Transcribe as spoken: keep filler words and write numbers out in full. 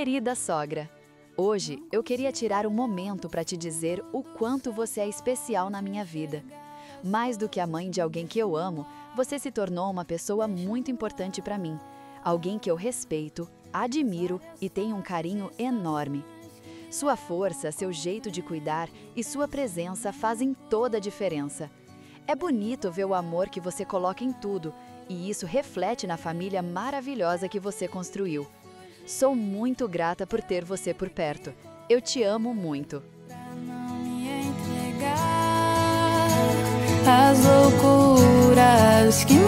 Querida sogra, hoje eu queria tirar um momento para te dizer o quanto você é especial na minha vida. Mais do que a mãe de alguém que eu amo, você se tornou uma pessoa muito importante para mim. Alguém que eu respeito, admiro e tenho um carinho enorme. Sua força, seu jeito de cuidar e sua presença fazem toda a diferença. É bonito ver o amor que você coloca em tudo, e isso reflete na família maravilhosa que você construiu. Sou muito grata por ter você por perto. Eu te amo muito. As loucuras que